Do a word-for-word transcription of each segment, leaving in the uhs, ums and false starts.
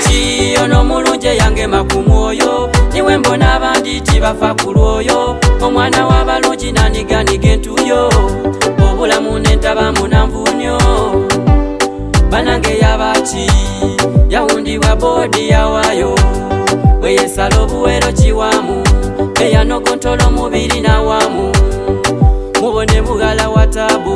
Lwaki ono mulunje yange makumwoyo niwe mbona abandi tibafa ku lwoyo omwana w'abalungi naniganiga entuyo obulamu n'entabamu nanvunyo banange yabaki yawundibwa boodi yawayo weyesala obuwero kiwamu eyanogontola omubiri nawamu mubone bugala wa tabu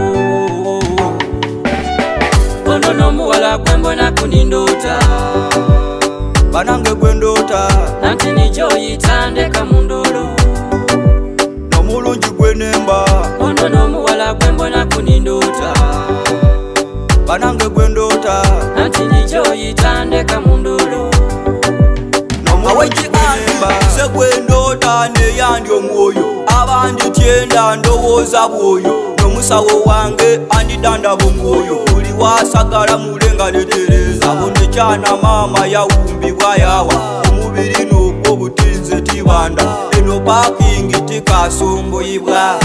ono n'omuwala gwe mbona kunindota banange gwe ndota nanti nijo yitandeka mu ndolo n'omulungi gwe nemba ono n'omuwala gwe mbona kunindota banange gwe ndota nanti nijo yitandeka mu ndolo n'omulungi gwe nemba se gwe ndota neyandi omwoyo abandi tyenda ndowooza bwoyo n'omusawo wange andidandaba omwoyo buli wasagala mulenga letereza abo nekyana maama yawumbibwa yawa omubiri n'ogwo butinze tibanda eno pakingi tikasumbuibwa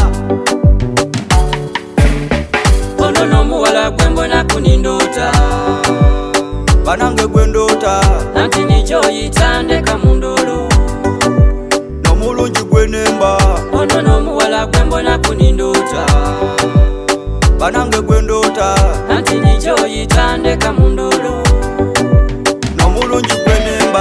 ono n'omuwala gwe mbona kunindota banange gwe ndota nanti nijo yitandeka mu ndolo n'omulungi gwe nemba ono n'omuwala gwe mbona kunindota banange gwe ndota nanti nijo yitandeka mu ndolo n'omulungi gwe nemba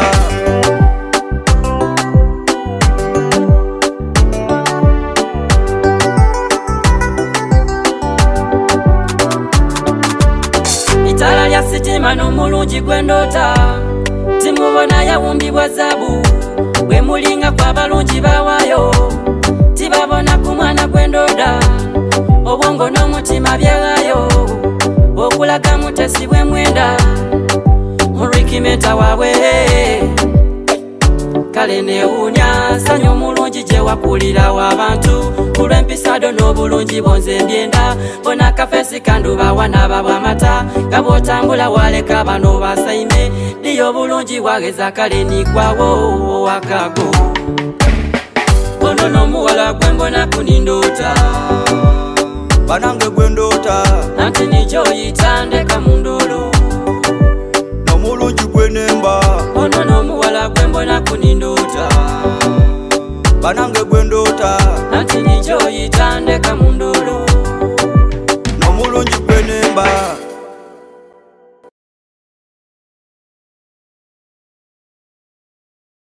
itala lya sitima n'omulungi gwe ndota timubona yawumbibwa zabu bwe mulinga kw'abalungi bawayo tibabona ku mwana gwe ndoda obwongo n'omutima byalayo okulaga mutesi bwe mwenda murikimenta waabwe kale newuunya sanya omulungi gye wakulirawo abantu kulw'empisado n'obulungi bonze mbyenda bona kafesi kandubawa n'ababwa amata nga bw'otambula waleka bano basaime liyo obulungi wageza kale nikwawo wakago ono n'omuwala gwe mbona kunindota banange gwe ndota nanti nijo yitandeka mu ndolo n'omulungi gwe nemba ono n'omuwala gwe mbona kunindota banange gwe ndota nanti nijo yitandeka mu ndolo